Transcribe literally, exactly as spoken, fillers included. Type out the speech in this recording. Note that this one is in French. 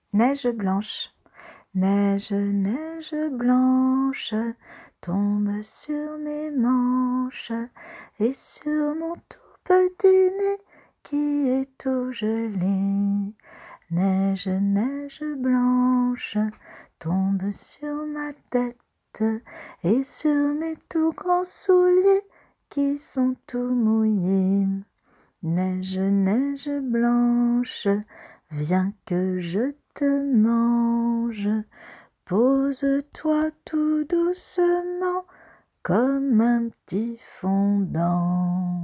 Neige blanche, neige, neige blanche, tombe sur mes manches et sur mon tout petit nez qui est tout gelé. Neige, neige blanche, tombe sur ma tête et sur mes tout grands souliers qui sont tout mouillés. Neige, neige blanche, viens que je te mange. Pose-toi tout doucement comme un petit fondant.